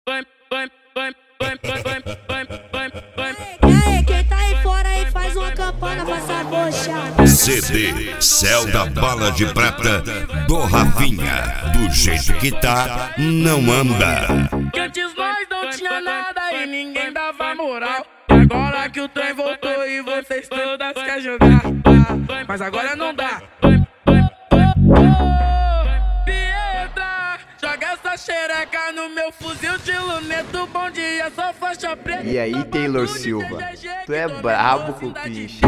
Quem tá aí fora aí faz uma campana pra essa bochada. CD Céu da Bala de Prata do Rafinha. Do jeito que tá, não anda. Que antes nós não tinha nada e ninguém dava moral. E agora que o trem voltou e vocês todas querem jogar, mas agora não dá. Pietra, joga essa xereca no meu fuzil de luneta. Bom dia, só faixa preta. E aí, Taylor Silva, tu é brabo com o piche.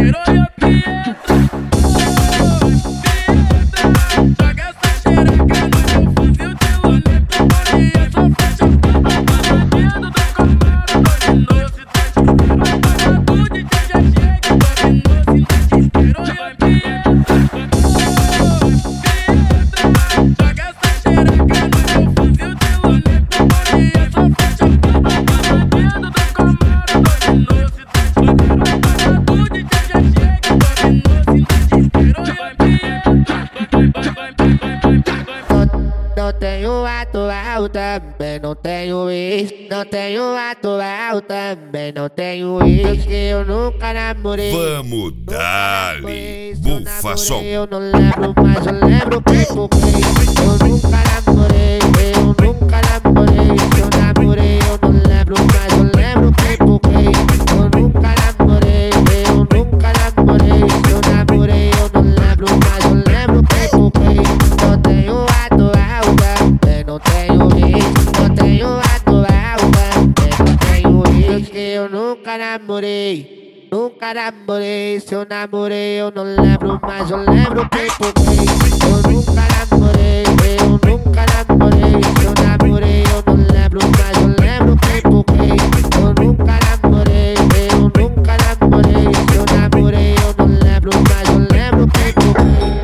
Não tenho atual, também não tenho ex. Não tenho atual, também não tenho ex. Que eu nunca namorei. Vamos dar-lhe, bufa som. Eu não lembro, mas eu lembro que foquei. Eu nunca namorei, eu nunca namorei. Eu namorei, eu não lembro, mas eu lembro que foquei. Eu nunca namorei, eu nunca namorei. Eu namorei, eu não lembro, mas eu lembro que foquei. Não tenho atual, também não tenho ex. Não tenho atual, também não tenho ex. Que eu nunca namorei. Nunca namorei, se eu namorei eu não lembro, mas eu lembro que foquei. Eu nunca namorei, eu nunca namorei. Se eu namorei eu não lembro, mas eu lembro que foquei. Eu nunca namorei, eu nunca namorei. Se eu namorei eu não lembro, mas eu lembro que foquei.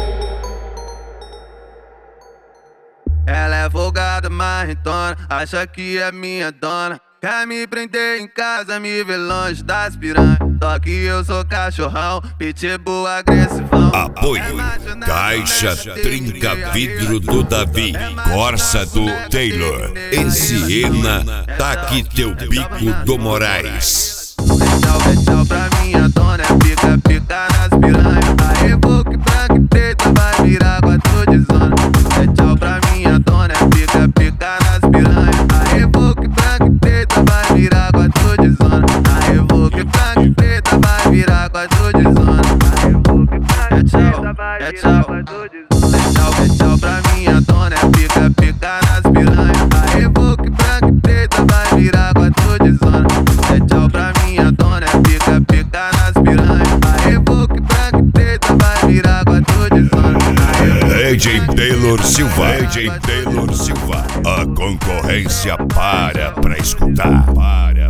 Ela é folgada, marretona, acha que é minha dona. Quer me prender em casa, me ver longe das piranhas. Só que eu sou cachorrão, pitbull agressivão. Apoio Caixa Trinca Vidro do Davi, Corsa do Taylor e Siena, tá aqui teu bico do Moraes. Tchau pra minha dona, pica, pica nas piranhas. A Evoque branca e preta vai virar 4 de zona. Tchau pra minha dona, pica, pica nas piranhas. A Evoque branca e preta vai virar 4 de zona. A Evoque branca e preta vai virar 4 de zona. A Evoque branca e preta vai virar 4 de zona. Tchau pra minha dona, pica, pica nas piranhas. A Evoque branca e preta vai virar 4 de zona. Tchau pra minha dona, pica, pica nas piranhas. A Evoque branca e preta vai virar 4 de zona. DJ Taylor Silva, DJ Taylor Silva, a concorrência para pra escutar.